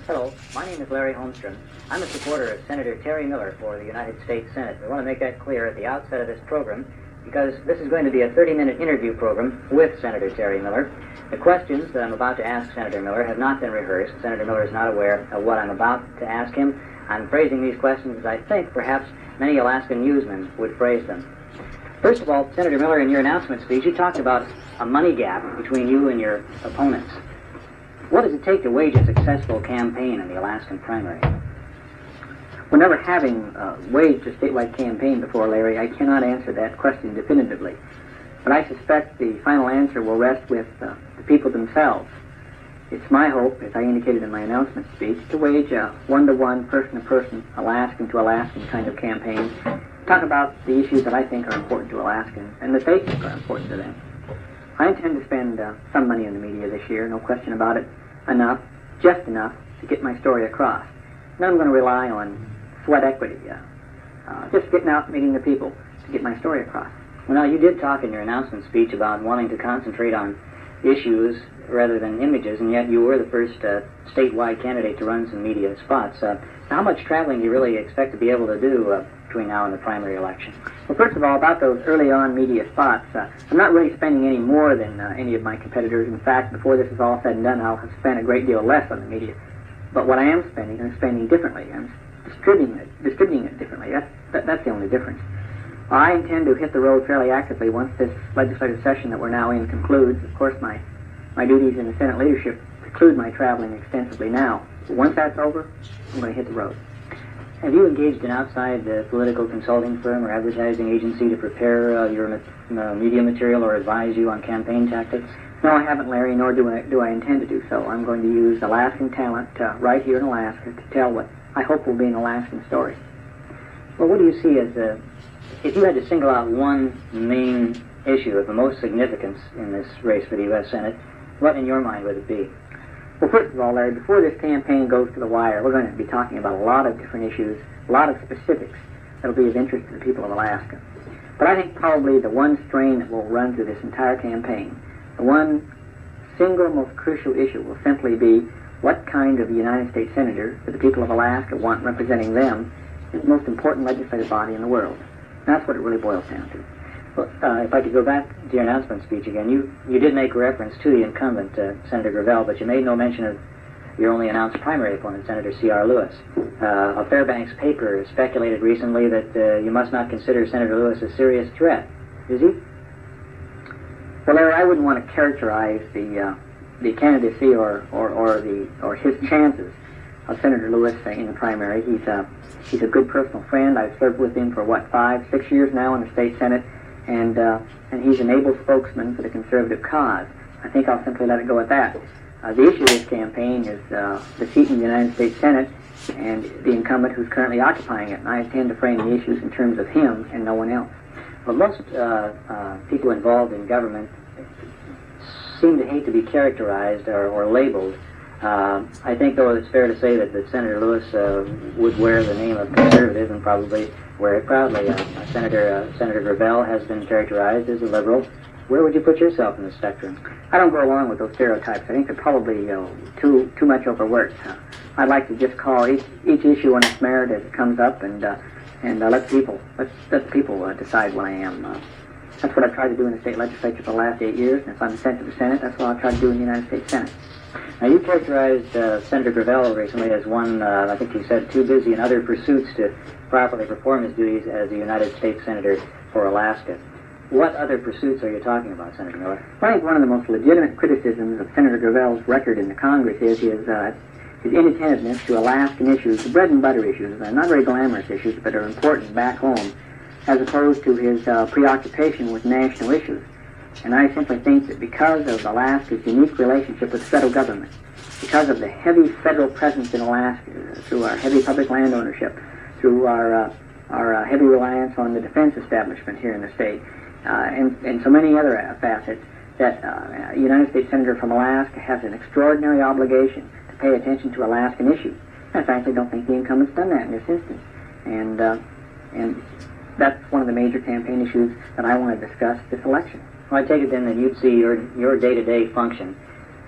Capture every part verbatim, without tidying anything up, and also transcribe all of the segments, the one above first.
Hello, my name is Larry Holmstrom. I'm a supporter of Senator Terry Miller for the United States Senate. We want to make that clear at the outset of this program because this is going to be a thirty-minute interview program with Senator Terry Miller. The questions that I'm about to ask Senator Miller have not been rehearsed. Senator Miller is not aware of what I'm about to ask him. I'm phrasing these questions as I think perhaps many Alaskan newsmen would phrase them. First of all, Senator Miller, in your announcement speech, you talked about a money gap between you and your opponents. What does it take to wage a successful campaign in the Alaskan primary? Well, never having uh, waged a statewide campaign before, Larry, I cannot answer that question definitively. But I suspect the final answer will rest with uh, the people themselves. It's my hope, as I indicated in my announcement speech, to wage a one-to-one, person-to-person, Alaskan to Alaskan kind of campaign. Talk about the issues that I think are important to Alaskans and that they think are important to them. I intend to spend uh, some money in the media this year, no question about it. Enough, just enough, to get my story across. Now I'm going to rely on sweat equity, uh, uh, just getting out and meeting the people to get my story across. Well, now, you did talk in your announcement speech about wanting to concentrate on issues rather than images, and yet you were the first uh, statewide candidate to run some media spots. Uh, how much traveling do you really expect to be able to do uh, between now and the primary election? Well, first of all, about those early on media spots, uh, I'm not really spending any more than uh, any of my competitors. In fact, before this is all said and done, I'll have spent a great deal less on the media. But what I am spending, I'm spending differently. I'm distributing it, distributing it differently. That's, that, that's the only difference. I intend to hit the road fairly actively once this legislative session that we're now in concludes. Of course, my, my duties in the Senate leadership preclude my traveling extensively now. But once that's over, I'm going to hit the road. Have you engaged an outside uh, political consulting firm or advertising agency to prepare uh, your uh, media material or advise you on campaign tactics? No, I haven't, Larry, nor do I, do I intend to do so. I'm going to use Alaskan talent uh, right here in Alaska to tell what I hope will be an Alaskan story. Well, what do you see as, uh, if you had to single out one main issue of the most significance in this race for the U S Senate, what in your mind would it be? Well, first of all, Larry, before this campaign goes to the wire, we're going to be talking about a lot of different issues, a lot of specifics that will be of interest to the people of Alaska. But I think probably the one strain that will run through this entire campaign, the one single most crucial issue will simply be what kind of United States Senator do the people of Alaska want representing them in the most important legislative body in the world. That's what it really boils down to. Well, uh, if I could go back to your announcement speech again, you, you did make reference to the incumbent, uh, Senator Gravel, but you made no mention of your only announced primary opponent, Senator C R Lewis. Uh, a Fairbanks paper speculated recently that uh, you must not consider Senator Lewis a serious threat. Is he? Well, Larry, I wouldn't want to characterize the uh, the candidacy or, or, or the or his chances of Senator Lewis uh, in the primary. He's a he's a good personal friend. I've served with him for what five, six years now in the state Senate. And, uh, and he's an able spokesman for the conservative cause. I think I'll simply let it go at that. Uh, the issue of this campaign is uh, the seat in the United States Senate and the incumbent who's currently occupying it. And I intend to frame the issues in terms of him and no one else. Well, most uh, uh, people involved in government seem to hate to be characterized or, or labeled. Uh, I think, though, it's fair to say that, that Senator Lewis uh, would wear the name of conservative and probably wear it proudly. Uh, Senator uh, Senator Gravel has been characterized as a liberal. Where would you put yourself in the spectrum? I don't go along with those stereotypes. I think they're probably uh, too too much overworked. Uh, I'd like to just call each each issue on its merit as it comes up, and uh, and uh, let people let let people uh, decide what I am. Uh, that's what I've tried to do in the state legislature for the last eight years, and if I'm sent to the Senate, that's what I'll try to do in the United States Senate. Now, you characterized uh, Senator Gravel recently as one, uh, I think you said, too busy in other pursuits to properly perform his duties as a United States Senator for Alaska. What other pursuits are you talking about, Senator Miller? I think one of the most legitimate criticisms of Senator Gravel's record in the Congress is his, uh, his inattentiveness to Alaskan issues, the bread and butter issues, uh, not very glamorous issues, but are important back home, as opposed to his uh, preoccupation with national issues. And I simply think that because of Alaska's unique relationship with the federal government, because of the heavy federal presence in Alaska, through our heavy public land ownership, through our uh, our uh, heavy reliance on the defense establishment here in the state, uh, and, and so many other uh, facets, that uh, a United States Senator from Alaska has an extraordinary obligation to pay attention to Alaskan issues. I frankly don't think the incumbent's done that in this instance. And, uh, and that's one of the major campaign issues that I want to discuss this election. Well, I take it then that you'd see your, your day-to-day function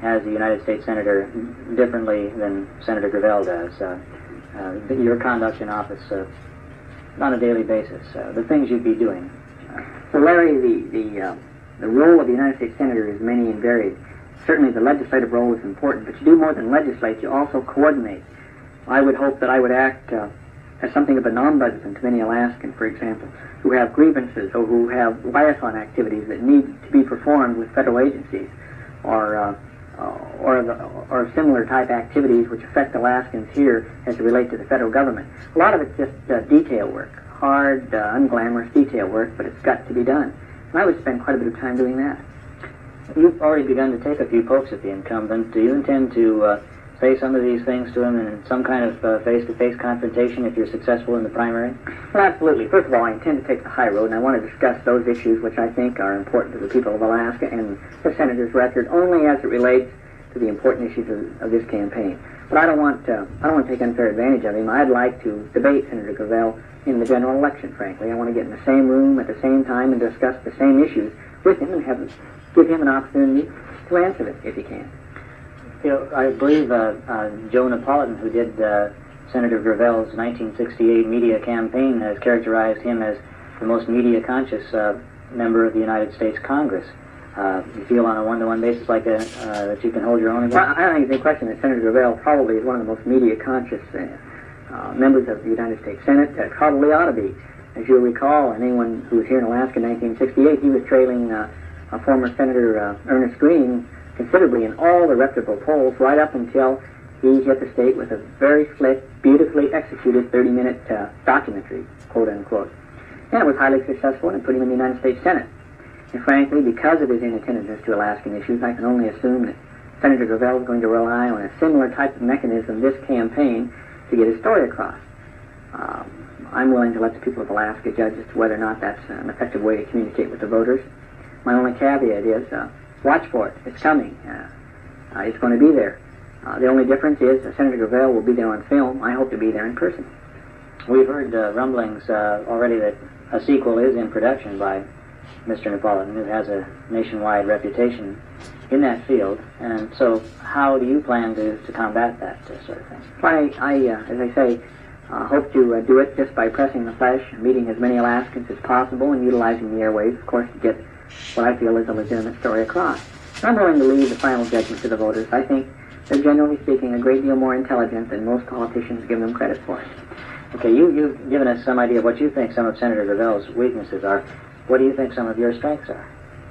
as a United States Senator differently than Senator Gravel does? Uh, uh, your conduct in office uh, on a daily basis, uh, the things you'd be doing. Well, Larry, the, the, uh, the role of the United States Senator is many and varied. Certainly the legislative role is important, but you do more than legislate, you also coordinate. I would hope that I would act uh, as something of an ombudsman to many Alaskans, for example, who have grievances or who have liaison activities that need to be performed with federal agencies, or uh, uh, or, the, or similar type activities which affect Alaskans here as they relate to the federal government. A lot of it's just uh, detail work, hard, uh, unglamorous detail work, but it's got to be done. And I would spend quite a bit of time doing that. You've already begun to take a few pokes at the incumbent. Do you intend to uh, say some of these things to him in some kind of uh, face-to-face confrontation if you're successful in the primary? Well, absolutely. First of all, I intend to take the high road, and I want to discuss those issues which I think are important to the people of Alaska and the Senator's record only as it relates to the important issues of, of this campaign. But I don't want uh, I don't want to take unfair advantage of him. I'd like to debate Senator Gravel in the general election, frankly. I want to get in the same room at the same time and discuss the same issues with him and have give him an opportunity to answer it if he can. You know, I believe uh, uh, Joe Napolitan, who did uh, Senator Gravel's nineteen sixty-eight media campaign, has characterized him as the most media-conscious uh, member of the United States Congress. Uh, you feel on a one-to-one basis like that, uh, that you can hold your own against? Well, I don't think it's any question that Senator Gravel probably is one of the most media-conscious uh, uh, members of the United States Senate. Uh, probably ought to be. As you'll recall, anyone who was here in Alaska in nineteen sixty-eight, he was trailing uh, a former Senator uh, Ernest Green considerably in all the reputable polls, right up until he hit the state with a very slick, beautifully executed thirty-minute uh, documentary, quote-unquote. And it was highly successful, and it put him in the United States Senate. And frankly, because of his inattentiveness to Alaskan issues, I can only assume that Senator Gravel is going to rely on a similar type of mechanism this campaign to get his story across. Um, I'm willing to let the people of Alaska judge as to whether or not that's an effective way to communicate with the voters. My only caveat is, uh, watch for it. It's coming. Uh, uh, it's going to be there. Uh, the only difference is uh, Senator Gravel will be there on film. I hope to be there in person. We've heard uh, rumblings uh, already that a sequel is in production by Mister Napolitan, who has a nationwide reputation in that field. And so how do you plan to, to combat that uh, sort of thing? Well, I, I uh, as I say, uh, hope to uh, do it just by pressing the flesh, meeting as many Alaskans as possible, and utilizing the airwaves, of course, to get what I feel is a legitimate story across. I'm willing to leave the final judgment to the voters. I think they're, generally speaking, a great deal more intelligent than most politicians give them credit for. Okay, you, you've given us some idea of what you think some of Senator Gravel's weaknesses are. What do you think some of your strengths are?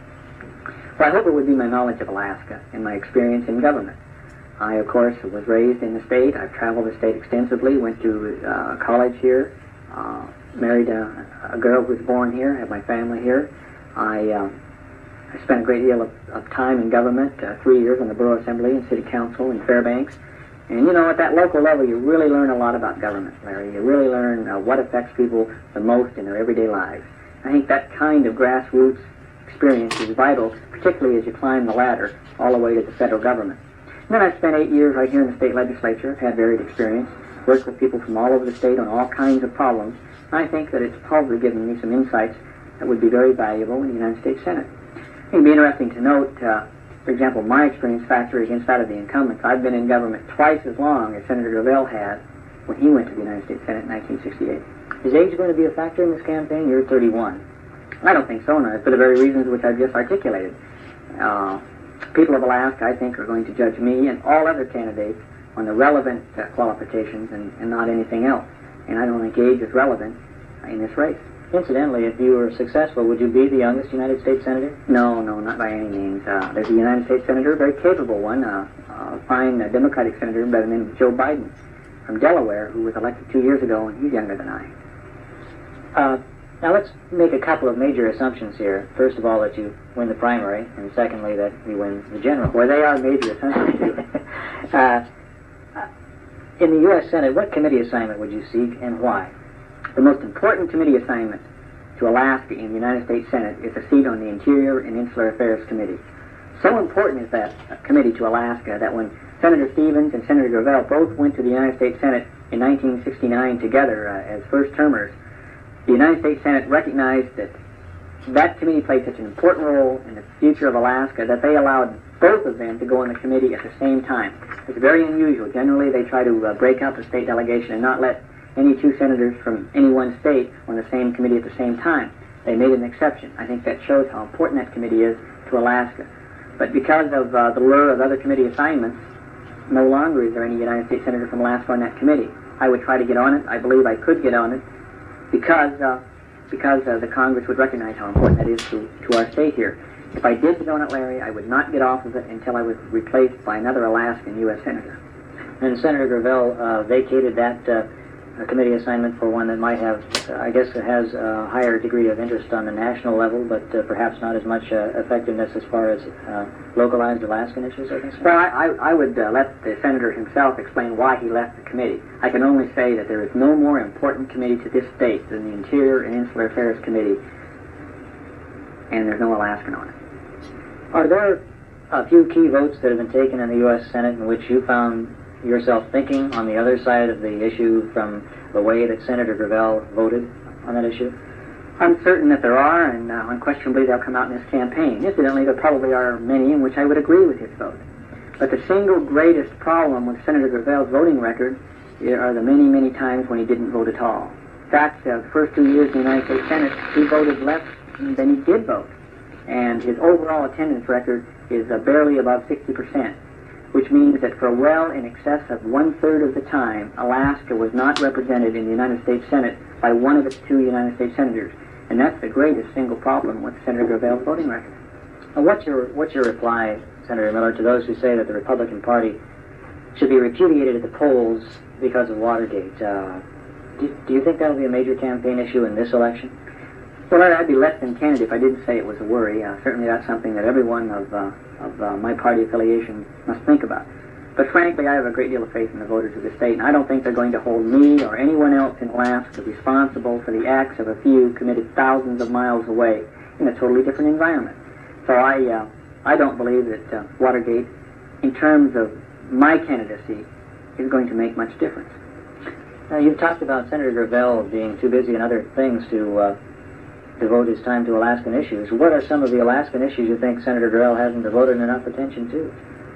Well, I hope it would be my knowledge of Alaska and my experience in government. I, of course, was raised in the state. I've traveled the state extensively, went to uh, college here, uh, married a, a girl who was born here, have my family here. I, uh, I spent a great deal of, of time in government, uh, three years on the Borough Assembly and City Council in Fairbanks. And, you know, at that local level, you really learn a lot about government, Larry. You really learn uh, what affects people the most in their everyday lives. I think that kind of grassroots experience is vital, particularly as you climb the ladder all the way to the federal government. And then I spent eight years right here in the state legislature, had varied experience, worked with people from all over the state on all kinds of problems. And I think that it's probably given me some insights that would be very valuable in the United States Senate. It would be interesting to note, uh, for example, my experience factor against that of the incumbents. I've been in government twice as long as Senator Gravel had when he went to the United States Senate in nineteen sixty-eight. Is age going to be a factor in this campaign? You're thirty-one. I don't think so, no, for the very reasons which I've just articulated. Uh, people of Alaska, I think, are going to judge me and all other candidates on the relevant uh, qualifications and, and not anything else. And I don't think age is relevant in this race. Incidentally, if you were successful, would you be the youngest United States Senator? No, no, not by any means. Uh, there's a United States Senator, a very capable one, uh, a fine uh, Democratic Senator by the name of Joe Biden from Delaware, who was elected two years ago, and he's younger than I. Uh, now let's make a couple of major assumptions here. First of all, that you win the primary, and secondly, that you win the general. Well, they are major assumptions, too. uh, in the U S Senate, what committee assignment would you seek, and why? The most important committee assignment to Alaska in the United States Senate is a seat on the Interior and Insular Affairs Committee. So important is that uh, committee to Alaska that when Senator Stevens and Senator Gravel both went to the United States Senate in nineteen sixty-nine together uh, as first-termers, the United States Senate recognized that that committee played such an important role in the future of Alaska that they allowed both of them to go on the committee at the same time. It's very unusual. Generally, they try to uh, break up a state delegation and not let any two senators from any one state on the same committee at the same time. They made an exception. I think that shows how important that committee is to Alaska. But because of uh, the lure of other committee assignments, no longer is there any United States Senator from Alaska on that committee. I would try to get on it. I believe I could get on it because uh, because uh, the Congress would recognize how important that is to, to our state here. If I did get on it, Larry, I would not get off of it until I was replaced by another Alaskan U S Senator. And Senator Gravel uh, vacated that uh, committee assignment for one that might have, uh, I guess it has a higher degree of interest on the national level, but uh, perhaps not as much uh, effectiveness as far as uh, localized Alaskan issues, I guess. Well, I, I, I would uh, let the Senator himself explain why he left the committee. I can only say that there is no more important committee to this state than the Interior and Insular Affairs Committee, and there's no Alaskan on it. Are there a few key votes that have been taken in the U S Senate in which you found yourself thinking on the other side of the issue from the way that Senator Gravel voted on that issue? I'm certain that there are, and uh, unquestionably they'll come out in this campaign. Incidentally, there probably are many in which I would agree with his vote. But the single greatest problem with Senator Gravel's voting record are the many, many times when he didn't vote at all. In fact, uh, the first two years in the United States Senate, he voted less than he did vote. And his overall attendance record is uh, barely above sixty percent. Which means that for well in excess of one-third of the time, Alaska was not represented in the United States Senate by one of its two United States Senators. And that's the greatest single problem with Senator Gravel's voting record. Now, what's your, what's your reply, Senator Miller, to those who say that the Republican Party should be repudiated at the polls because of Watergate? Uh, do, do you think that will be a major campaign issue in this election? Well, I'd be less than candid if I didn't say it was a worry. Uh, certainly that's something that everyone of, uh, of uh, my party affiliation must think about. But frankly, I have a great deal of faith in the voters of the state, and I don't think they're going to hold me or anyone else in Alaska responsible for the acts of a few committed thousands of miles away in a totally different environment. So I, uh, I don't believe that uh, Watergate, in terms of my candidacy, is going to make much difference. Now, you've talked about Senator Gravel being too busy in other things to uh, devote his time to Alaskan issues. What are some of the Alaskan issues you think Senator Gravel hasn't devoted enough attention to?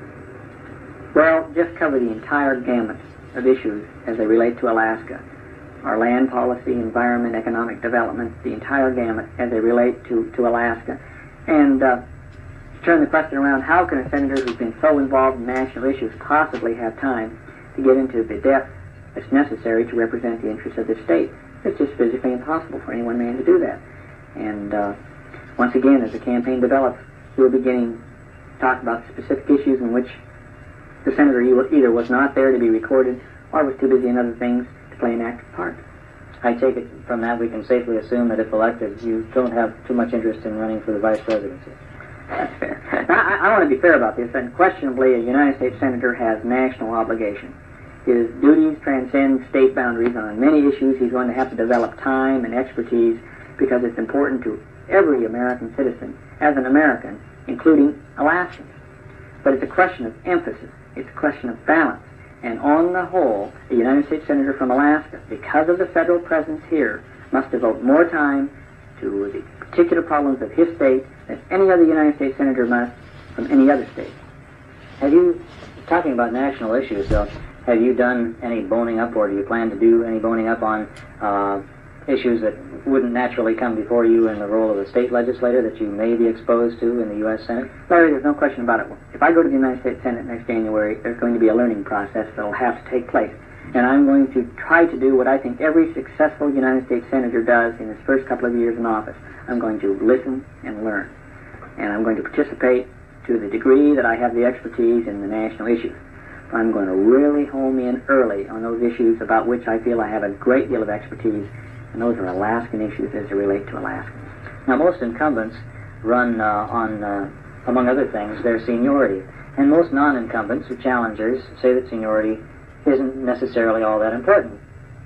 Well, just cover the entire gamut of issues as they relate to Alaska. Our land policy, environment, economic development, the entire gamut as they relate to, to Alaska. And uh, turn the question around, how can a senator who's been so involved in national issues possibly have time to get into the depth that's necessary to represent the interests of the state? It's just physically impossible for any one man to do that. And uh, once again, as the campaign develops, we'll be getting to talk about specific issues in which the senator either was not there to be recorded or was too busy in other things to play an active part. I take it from that we can safely assume that if elected, you don't have too much interest in running for the vice presidency. That's fair. Now, I, I want to be fair about this. Unquestionably, a United States senator has national obligation. His duties transcend state boundaries. On many issues, he's going to have to develop time and expertise because it's important to every American citizen as an American, including Alaskans. But it's a question of emphasis. It's a question of balance. And on the whole, a United States senator from Alaska, because of the federal presence here, must devote more time to the particular problems of his state than any other United States senator must from any other state. Have you, talking about national issues though, have you done any boning up, or do you plan to do any boning up on uh, issues that wouldn't naturally come before you in the role of a state legislator that you may be exposed to in the U S Senate? Larry, there's no question about it. If I go to the United States Senate next January, there's going to be a learning process that will have to take place. And I'm going to try to do what I think every successful United States senator does in his first couple of years in office. I'm going to listen and learn. And I'm going to participate to the degree that I have the expertise in the national issues. I'm going to really home in early on those issues about which I feel I have a great deal of expertise, and those are Alaskan issues as they relate to Alaskans. Now, most incumbents run uh, on, uh, among other things, their seniority. And most non-incumbents or challengers say that seniority isn't necessarily all that important.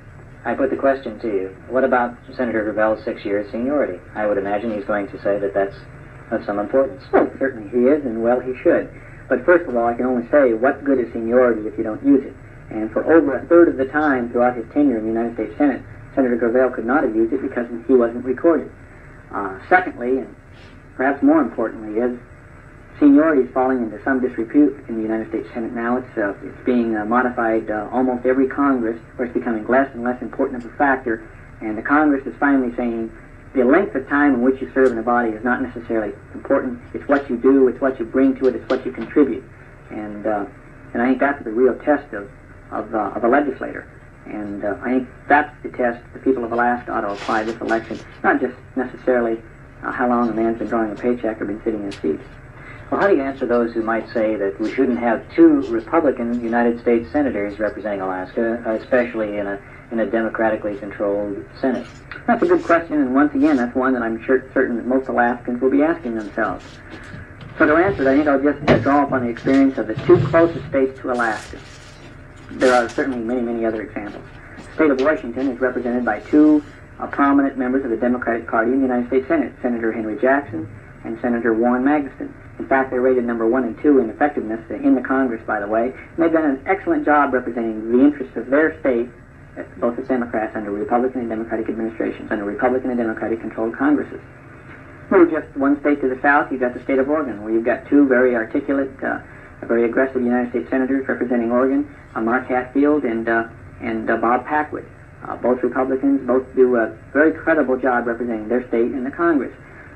I put the question to you, what about Senator Gravel's six years seniority? I would imagine he's going to say that that's of some importance. Well, certainly he is, and well, he should. But first of all, I can only say, what good is seniority if you don't use it? And for over a third of the time throughout his tenure in the United States Senate, Senator Gravel could not have used it because he wasn't recorded. Uh, secondly, and perhaps more importantly, is seniority is falling into some disrepute in the United States Senate now. It's, uh, it's being uh, modified uh, almost every Congress, where it's becoming less and less important of a factor, and the Congress is finally saying the length of time in which you serve in a body is not necessarily important. It's what you do, it's what you bring to it, it's what you contribute. And uh, and I think that's the real test of, of, uh, of a legislator. And uh, I think that's the test the people of Alaska ought to apply this election, not just necessarily uh, how long a man's been drawing a paycheck or been sitting in a seat. Well, how do you answer those who might say that we shouldn't have two Republican United States senators representing Alaska, especially in a in a democratically controlled Senate? That's a good question, and once again, that's one that I'm sure, certain that most Alaskans will be asking themselves. So to answer it, I think I'll just draw upon the experience of the two closest states to Alaska. There are certainly many, many other examples. The state of Washington is represented by two uh, prominent members of the Democratic Party in the United States Senate, Senator Henry Jackson and Senator Warren Magnuson. In fact, they're rated number one and two in effectiveness in the Congress, by the way. And they've done an excellent job representing the interests of their state, both as Democrats under Republican and Democratic administrations, under Republican and Democratic-controlled Congresses. Move just one state to the south, you've got the state of Oregon, where you've got two very articulate, uh, very aggressive United States senators representing Oregon, uh, Mark Hatfield and uh, and uh, Bob Packwood. Uh, both Republicans, both do a very credible job representing their state in the Congress.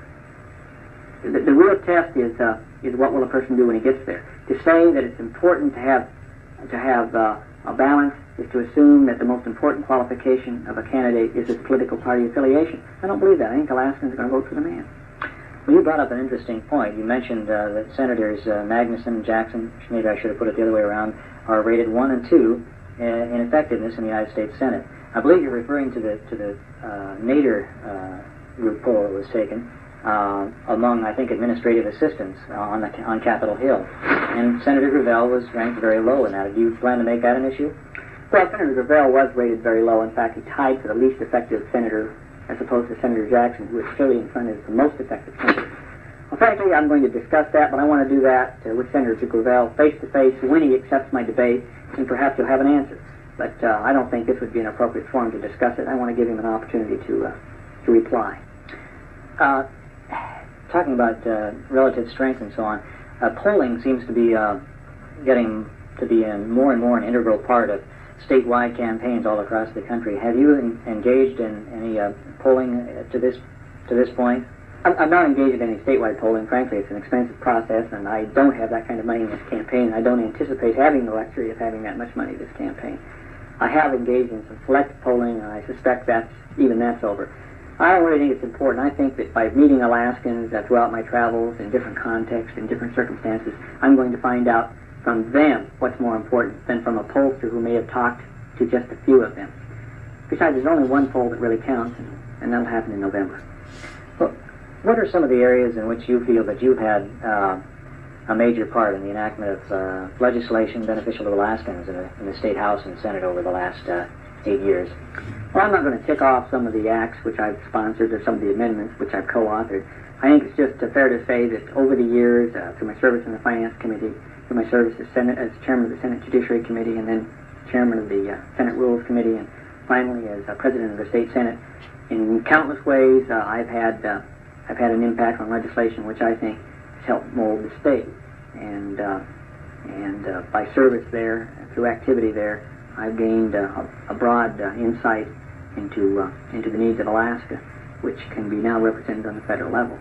The, the real test is uh, is what will a person do when he gets there. To say that it's important to have to have uh, a balance is to assume that the most important qualification of a candidate is his political party affiliation. I don't believe that. I think Alaskans are going to vote for the man. Well, you brought up an interesting point. You mentioned uh, that Senators uh, Magnuson and Jackson, maybe I should have put it the other way around, are rated one and two uh, in effectiveness in the United States Senate. I believe you're referring to the to the uh, Nader uh, group poll that was taken uh, among, I think, administrative assistants uh, on the on Capitol Hill, and Senator Gravel was ranked very low in that. Do you plan to make that an issue? Well, Senator Gravel was rated very low. In fact, he tied for the least effective senator, as opposed to Senator Jackson, who is clearly in front as the most effective senator. Well, frankly, I'm going to discuss that, but I want to do that uh, with Senator Gravel face-to-face when he accepts my debate, and perhaps he'll have an answer. But uh, I don't think this would be an appropriate forum to discuss it. I want to give him an opportunity to uh, to reply. Uh, talking about uh, relative strength and so on, uh, polling seems to be uh, getting to be in more and more an integral part of statewide campaigns all across the country. Have you en engaged in any uh, polling to this to this point? I'm, I'm not engaged in any statewide polling. Frankly, it's an expensive process, and I don't have that kind of money in this campaign. I don't anticipate having the luxury of having that much money this campaign. I have engaged in some select polling, and I suspect that's even that's over. I don't really think it's important. I think that by meeting Alaskans uh, throughout my travels in different contexts, in different circumstances, I'm going to find out from them what's more important than from a pollster who may have talked to just a few of them. Besides, there's only one poll that really counts, and, and that'll happen in November. Well, what are some of the areas in which you feel that you've had uh, a major part in the enactment of uh, legislation beneficial to Alaskans in, a, in the State House and Senate over the last uh, eight years? Well, I'm not going to tick off some of the acts which I've sponsored or some of the amendments which I've co-authored. I think it's just uh, fair to say that over the years, uh, through my service in the Finance Committee, through my service as, Senate, as chairman of the Senate Judiciary Committee, and then chairman of the uh, Senate Rules Committee, and finally as uh, president of the State Senate, in countless ways, uh, I've had uh, I've had an impact on legislation which I think has helped mold the state. And uh, and uh, by service there, through activity there, I've gained uh, a, a broad uh, insight into uh, into the needs of Alaska, which can be now represented on the federal level.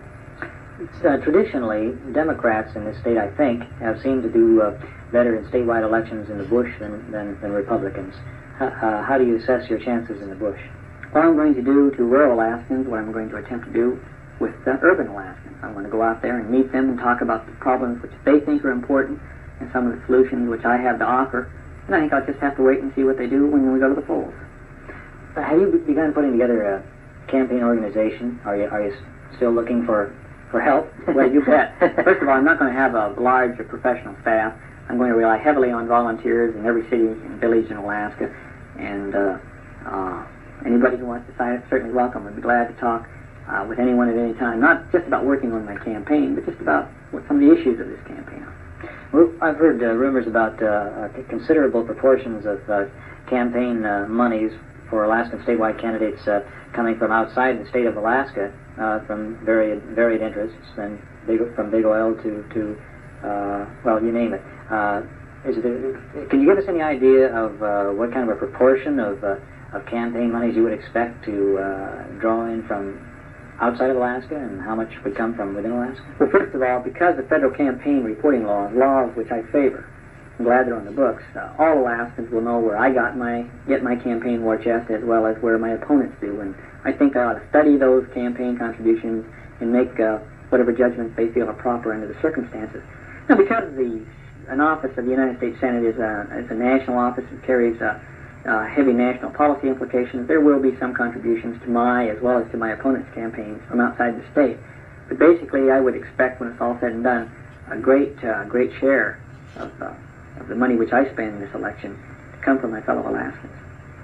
Uh, traditionally, Democrats in this state, I think, have seemed to do uh, better in statewide elections in the bush than, than, than Republicans. Uh, uh, how do you assess your chances in the bush? What I'm going to do to rural Alaskans, what I'm going to attempt to do with uh, urban Alaskans. I'm going to go out there and meet them and talk about the problems which they think are important and some of the solutions which I have to offer. And I think I'll just have to wait and see what they do when we go to the polls. Uh, have you begun putting together a campaign organization? Are you, are you still looking for For help? Well, you bet. First of all, I'm not going to have a large professional staff. I'm going to rely heavily on volunteers in every city and village in Alaska. And uh, uh, anybody who wants to sign up is certainly welcome. I'd be glad to talk uh, with anyone at any time, not just about working on my campaign, but just about what some of the issues of this campaign are. Well, I've heard uh, rumors about uh, considerable proportions of uh, campaign uh, monies for Alaskan statewide candidates uh, coming from outside the state of Alaska. uh, from varied varied interests, and big, from big oil to to uh, well, you name it. Uh, is it can you give us any idea of uh, what kind of a proportion of uh, of campaign monies you would expect to uh, draw in from outside of Alaska, and how much would come from within Alaska? Well, first of all, because the federal campaign reporting laws, laws which I favor, I'm glad they're on the books, uh, all Alaskans will know where I got my get my campaign war chest as well as where my opponents do, and I think I ought to study those campaign contributions and make uh, whatever judgments they feel are proper under the circumstances. Now, because the an office of the United States Senate is a, is a national office and carries uh, uh, heavy national policy implications, there will be some contributions to my as well as to my opponent's campaigns from outside the state. But basically, I would expect, when it's all said and done, a great, uh, great share of, uh, of the money which I spend in this election to come from my fellow Alaskans.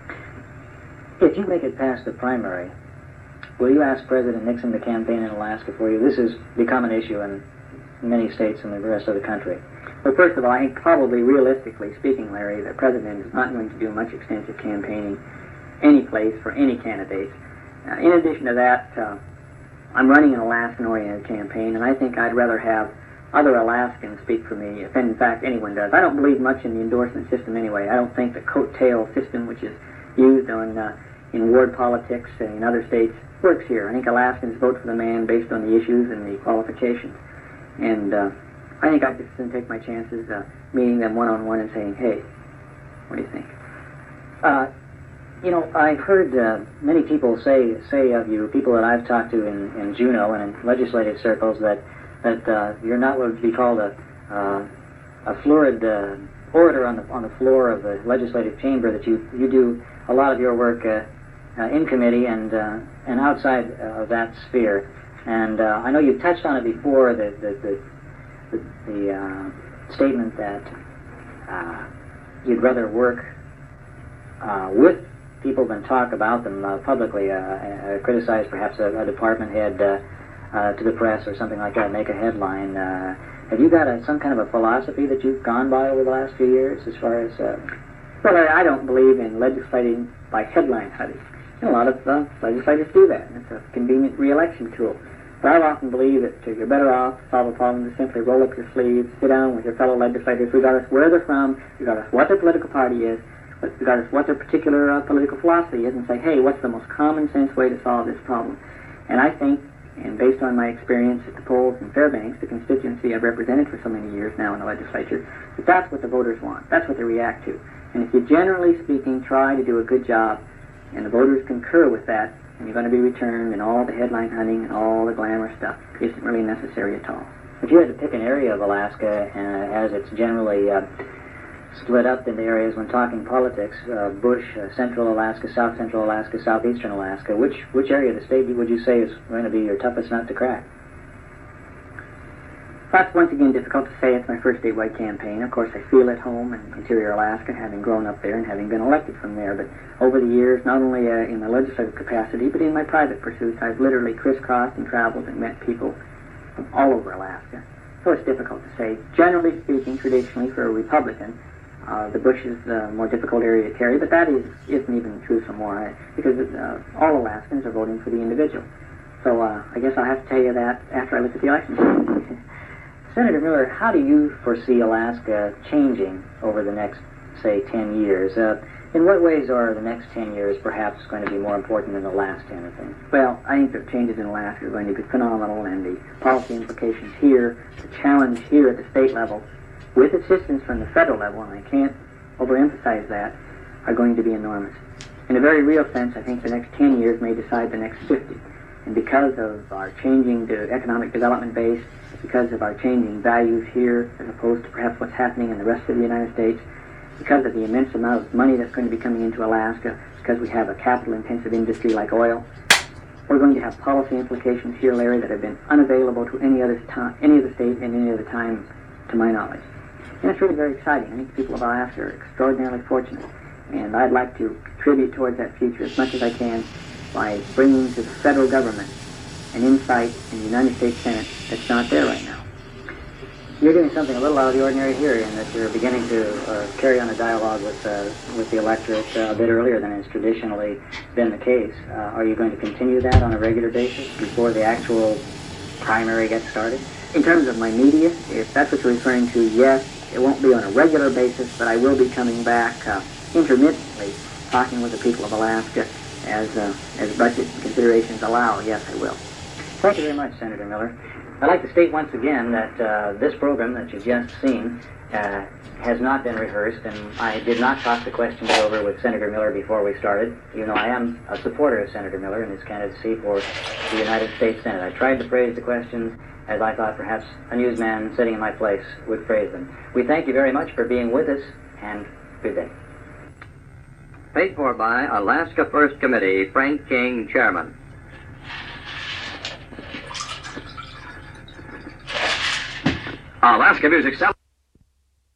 If you make it past the primary, will you ask President Nixon to campaign in Alaska for you? This has become an issue in many states and the rest of the country. Well, first of all, I think probably realistically speaking, Larry, the President is not going to do much extensive campaigning any place for any candidates. Uh, in addition to that, uh, I'm running an Alaskan-oriented campaign, and I think I'd rather have other Alaskans speak for me, if in fact anyone does. I don't believe much in the endorsement system anyway. I don't think the coattail system, which is used on uh, in ward politics in other states, works here. I think Alaskans vote for the man based on the issues and the qualifications. And uh, I think I could soon take my chances uh, meeting them one-on-one and saying, hey, what do you think? Uh, you know, I've heard uh, many people say say of you, people that I've talked to in, in Juneau and in legislative circles, that that uh, you're not what would be called a uh, a florid uh, orator on the on the floor of the legislative chamber. That you you do a lot of your work uh, uh, in committee and uh, and outside of that sphere. And uh, I know you touched on it before, the the the, the, the uh, statement that uh, you'd rather work uh, with people than talk about them uh, publicly, uh, uh, criticize perhaps a, a department head uh, uh, to the press or something like that, make a headline. Uh, have you got a, some kind of a philosophy that you've gone by over the last few years as far as... Uh... Well, I don't believe in legislating by headline hunting. You know, a lot of uh, legislators do that, and it's a convenient re-election tool. But I often believe that uh, you're better off to solve a problem to simply roll up your sleeves, sit down with your fellow legislators, regardless where they're from, regardless what their political party is, regardless what their particular uh, political philosophy is, and say, hey, what's the most common sense way to solve this problem? And I think, and based on my experience at the polls in Fairbanks, the constituency I've represented for so many years now in the legislature, that that's what the voters want. That's what they react to. And if you, generally speaking, try to do a good job, and the voters concur with that, and you're going to be returned, and all the headline hunting and all the glamour stuff isn't really necessary at all. If you had to pick an area of Alaska, uh, as it's generally uh, split up into areas when talking politics, uh, Bush, uh, Central Alaska, South Central Alaska, Southeastern Alaska, which which area of the state would you say is going to be your toughest nut to crack? That's once again difficult to say. It's my first statewide campaign. Of course, I feel at home in interior Alaska, having grown up there and having been elected from there. But over the years, not only uh, in the legislative capacity, but in my private pursuits, I've literally crisscrossed and traveled and met people from all over Alaska. So it's difficult to say. Generally speaking, traditionally, for a Republican, uh, the Bush is the more difficult area to carry, but that is, isn't even true some more, I, because uh, all Alaskans are voting for the individual. So uh, I guess I'll have to tell you that after I look at the election. Senator Miller, how do you foresee Alaska changing over the next, say, ten years? Uh, in what ways are the next ten years perhaps going to be more important than the last ten, I think? Well, I think the changes in Alaska are going to be phenomenal, and the policy implications here, the challenge here at the state level, with assistance from the federal level, and I can't overemphasize that, are going to be enormous. In a very real sense, I think the next ten years may decide the next fifty. And because of our changing the economic development base, because of our changing values here, as opposed to perhaps what's happening in the rest of the United States, because of the immense amount of money that's going to be coming into Alaska, because we have a capital-intensive industry like oil, we're going to have policy implications here, Larry, that have been unavailable to any other time, any other state in any other time, to my knowledge. And it's really very exciting. I think the people of Alaska are extraordinarily fortunate, and I'd like to contribute towards that future as much as I can by bringing to the federal government an insight in the United States Senate that's not there right now. You're doing something a little out of the ordinary here in that you're beginning to uh, carry on a dialogue with uh, with the electorate uh, a bit earlier than has traditionally been the case. Uh, are you going to continue that on a regular basis before the actual primary gets started? In terms of my media, if that's what you're referring to, yes, it won't be on a regular basis, but I will be coming back uh, intermittently, talking with the people of Alaska as uh, as budget considerations allow. Yes, I will. Thank you very much, Senator Miller. I'd like to state once again that uh, this program that you've just seen uh, has not been rehearsed, and I did not talk the questions over with Senator Miller before we started, even though I am a supporter of Senator Miller and his candidacy for the United States Senate. I tried to phrase the questions as I thought perhaps a newsman sitting in my place would phrase them. We thank you very much for being with us, and good day. Paid for by Alaska First Committee, Frank King, Chairman. Alaska Music Cell.